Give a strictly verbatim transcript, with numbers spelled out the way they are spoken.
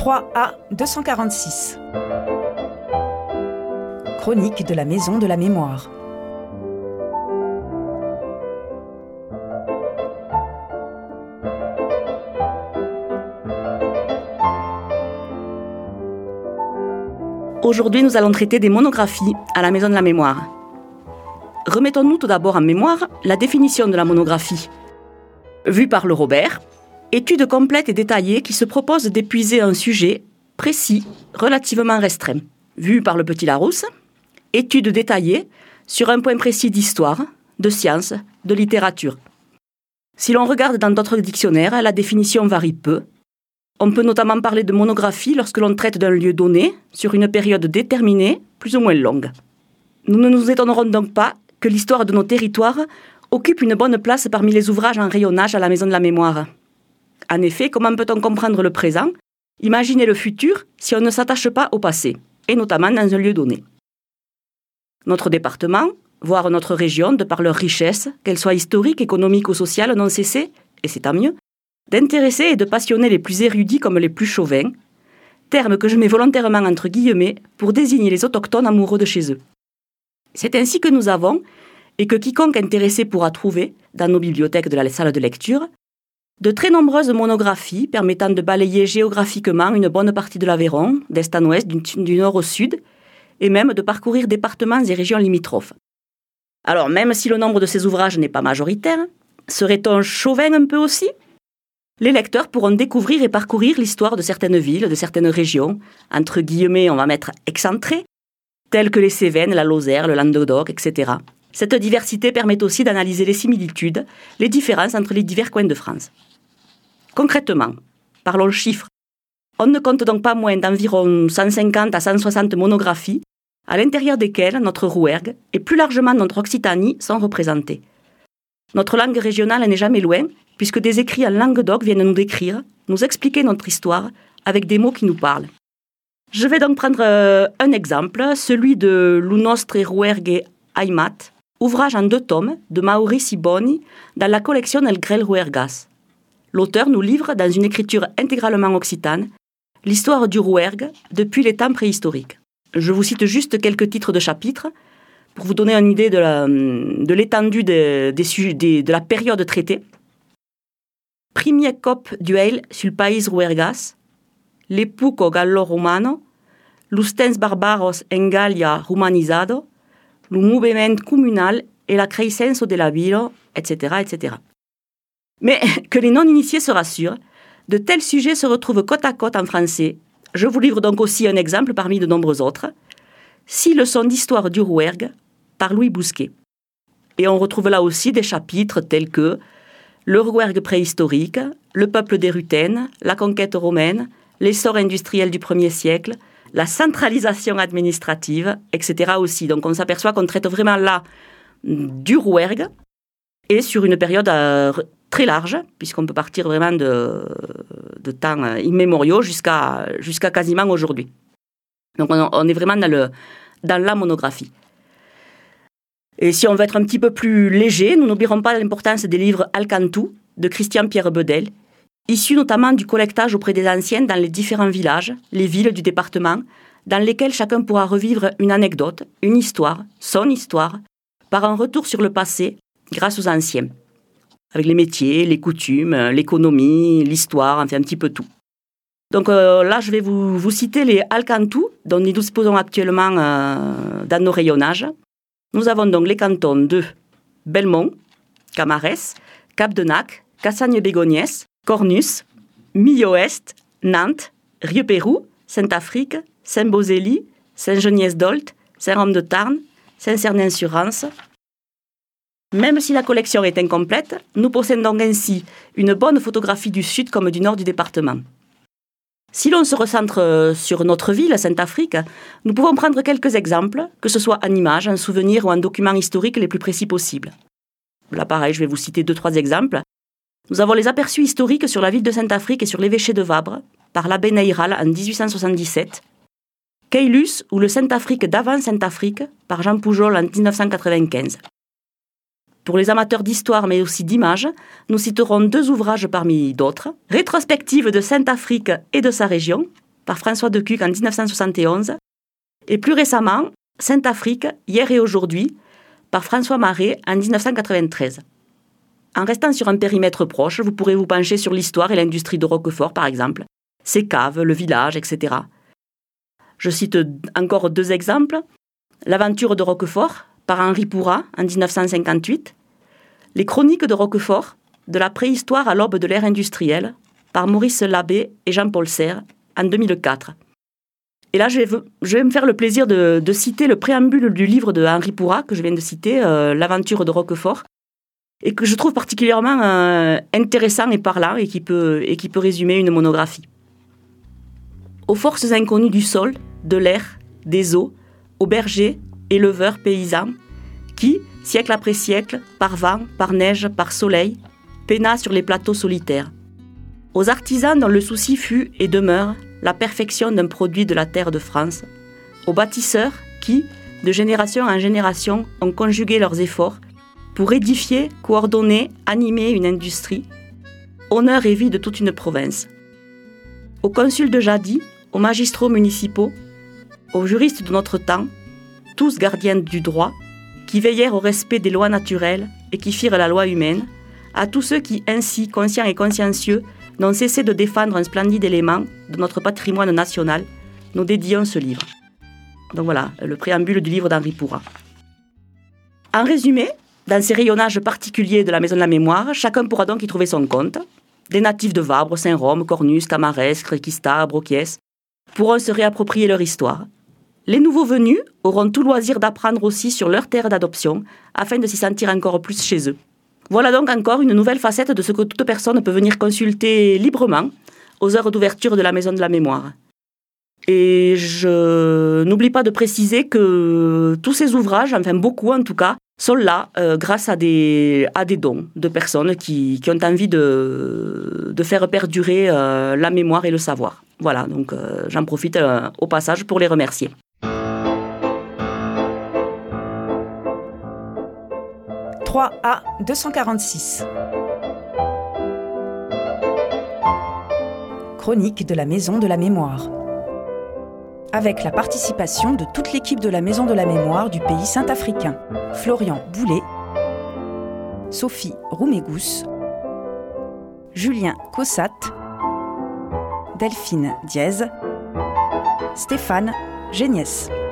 trois A deux cent quarante-six. Chronique de la Maison de la Mémoire. Aujourd'hui, nous allons traiter des monographies à la Maison de la Mémoire. Remettons-nous tout d'abord en mémoire la définition de la monographie. Vue par le Robert, étude complète et détaillée qui se propose d'épuiser un sujet précis, relativement restreint. Vue par le Petit Larousse, étude détaillée sur un point précis d'histoire, de sciences, de littérature. Si l'on regarde dans d'autres dictionnaires, la définition varie peu. On peut notamment parler de monographie lorsque l'on traite d'un lieu donné, sur une période déterminée, plus ou moins longue. Nous ne nous étonnerons donc pas que l'histoire de nos territoires occupe une bonne place parmi les ouvrages en rayonnage à la Maison de la Mémoire. En effet, comment peut-on comprendre le présent, imaginer le futur, si on ne s'attache pas au passé, et notamment dans un lieu donné. Notre département, voire notre région, de par leur richesse, qu'elle soit historique, économique ou sociale, n'ont cessé, et c'est tant mieux, d'intéresser et de passionner les plus érudits comme les plus chauvins, terme que je mets volontairement entre guillemets pour désigner les autochtones amoureux de chez eux. C'est ainsi que nous avons, et que quiconque intéressé pourra trouver, dans nos bibliothèques de la salle de lecture, de très nombreuses monographies permettant de balayer géographiquement une bonne partie de l'Aveyron, d'est en ouest, du, du nord au sud, et même de parcourir départements et régions limitrophes. Alors, même si le nombre de ces ouvrages n'est pas majoritaire, serait-on chauvin un peu aussi ? Les lecteurs pourront découvrir et parcourir l'histoire de certaines villes, de certaines régions, entre guillemets, on va mettre excentrées, telles que les Cévennes, la Lozère, le Languedoc, et cetera. Cette diversité permet aussi d'analyser les similitudes, les différences entre les divers coins de France. Concrètement, parlons chiffres. On ne compte donc pas moins d'environ cent cinquante à cent soixante monographies, à l'intérieur desquelles notre Rouergue et plus largement notre Occitanie sont représentés. Notre langue régionale n'est jamais loin, puisque des écrits en Languedoc viennent nous décrire, nous expliquer notre histoire avec des mots qui nous parlent. Je vais donc prendre euh, un exemple, celui de Lu Nostre Rouergue Aimat, ouvrage en deux tomes de Maurice Iboni dans la collection El Grel Rouergas. L'auteur nous livre, dans une écriture intégralement occitane, l'histoire du Rouergue depuis les temps préhistoriques. Je vous cite juste quelques titres de chapitres pour vous donner une idée de, la, de l'étendue de, des sujets, des, de la période traitée. Premier cop duel sul país Rouergas, l'epoca gallo-romano, los temps barbaros en Gallia romanizado, le mouvement communal et la créissance de la ville, et cetera, et cetera. Mais que les non-initiés se rassurent, de tels sujets se retrouvent côte à côte en français. Je vous livre donc aussi un exemple parmi de nombreux autres. Six leçons d'histoire du Rouergue par Louis Bousquet. Et on retrouve là aussi des chapitres tels que le Rouergue préhistorique, le peuple des Rutènes, la conquête romaine, l'essor industriel du premier siècle, la centralisation administrative, et cetera aussi. Donc on s'aperçoit qu'on traite vraiment là du Rouergue et sur une période euh, très large, puisqu'on peut partir vraiment de, de temps immémoriaux jusqu'à, jusqu'à quasiment aujourd'hui. Donc on, on est vraiment dans, le, dans la monographie. Et si on veut être un petit peu plus léger, nous n'oublierons pas l'importance des livres Alcantou de Christian-Pierre Bedel, issus notamment du collectage auprès des anciens dans les différents villages, les villes du département, dans lesquels chacun pourra revivre une anecdote, une histoire, son histoire, par un retour sur le passé grâce aux anciens, avec les métiers, les coutumes, l'économie, l'histoire, enfin un petit peu tout. Donc euh, là, je vais vous, vous citer les Alcantou, dont nous disposons actuellement euh, dans nos rayonnages. Nous avons donc les cantons de Belmont, Camarès, Cap-de-Nac, Cassagne-Bégonniès, Cornus, Millau-Est, Nantes, Rieux-Pérou, Saint-Afrique, Saint-Bosély, Saint-Geniès-d'Olt, Saint-Rome-de-Tarn, Saint-Cernin-sur-Rance. Même si la collection est incomplète, nous possédons ainsi une bonne photographie du sud comme du nord du département. Si l'on se recentre sur notre ville, Saint-Afrique, nous pouvons prendre quelques exemples, que ce soit en images, en souvenirs ou en documents historiques les plus précis possibles. Là, pareil, je vais vous citer deux, trois exemples. Nous avons les aperçus historiques sur la ville de Saint-Afrique et sur l'évêché de Vabre, par l'abbé Neyral en dix-huit cent soixante-dix-sept. Keylus ou le Saint-Afrique d'avant Saint-Afrique, par Jean Poujol en dix-neuf cent quatre-vingt-quinze. Pour les amateurs d'histoire mais aussi d'images, nous citerons deux ouvrages parmi d'autres. Rétrospective de Saint-Afrique et de sa région, par François Decuq en dix-neuf cent soixante et onze, et plus récemment, Sainte-Afrique, hier et aujourd'hui, par François Maret en dix-neuf cent quatre-vingt-treize. En restant sur un périmètre proche, vous pourrez vous pencher sur l'histoire et l'industrie de Roquefort, par exemple, ses caves, le village, et cetera. Je cite encore deux exemples. L'aventure de Roquefort, par Henri Pourrat, en dix-neuf cent cinquante-huit. Les chroniques de Roquefort, de la préhistoire à l'aube de l'ère industrielle, par Maurice Labbé et Jean-Paul Serre, en deux mille quatre. Et là, je vais, je vais me faire le plaisir de, de citer le préambule du livre de Henri Pourrat, que je viens de citer, euh, L'aventure de Roquefort, et que je trouve particulièrement euh, intéressant et parlant, et qui, peut, et qui peut résumer une monographie. Aux forces inconnues du sol, de l'air, des eaux, aux bergers, éleveurs, paysans, qui, siècle après siècle, par vent, par neige, par soleil, peina sur les plateaux solitaires. Aux artisans dont le souci fut et demeure la perfection d'un produit de la terre de France, aux bâtisseurs qui, de génération en génération, ont conjugué leurs efforts pour édifier, coordonner, animer une industrie, honneur et vie de toute une province. Aux consuls de jadis, aux magistrats municipaux, aux juristes de notre temps, tous gardiens du droit, qui veillèrent au respect des lois naturelles et qui firent la loi humaine, à tous ceux qui, ainsi, conscients et consciencieux, n'ont cessé de défendre un splendide élément de notre patrimoine national, nous dédions ce livre. Donc voilà, le préambule du livre d'Henri Pourrat. En résumé, dans ces rayonnages particuliers de la Maison de la Mémoire, chacun pourra donc y trouver son compte. Des natifs de Vabre, Saint-Rome, Cornus, Camarès, Créquista, Broquiès pourront se réapproprier leur histoire. Les nouveaux venus auront tout loisir d'apprendre aussi sur leur terre d'adoption, afin de s'y sentir encore plus chez eux. Voilà donc encore une nouvelle facette de ce que toute personne peut venir consulter librement aux heures d'ouverture de la Maison de la Mémoire. Et je n'oublie pas de préciser que tous ces ouvrages, enfin beaucoup en tout cas, sont là euh, grâce à des, à des dons de personnes qui, qui ont envie de, de faire perdurer euh, la mémoire et le savoir. Voilà, donc euh, j'en profite euh, au passage pour les remercier. trois A deux cent quarante-six. Chronique de la Maison de la Mémoire. Avec la participation de toute l'équipe de la Maison de la Mémoire du pays saint-africain. Florian Boulet, Sophie Roumégous, Julien Cossat, Delphine Diez, Stéphane Géniès.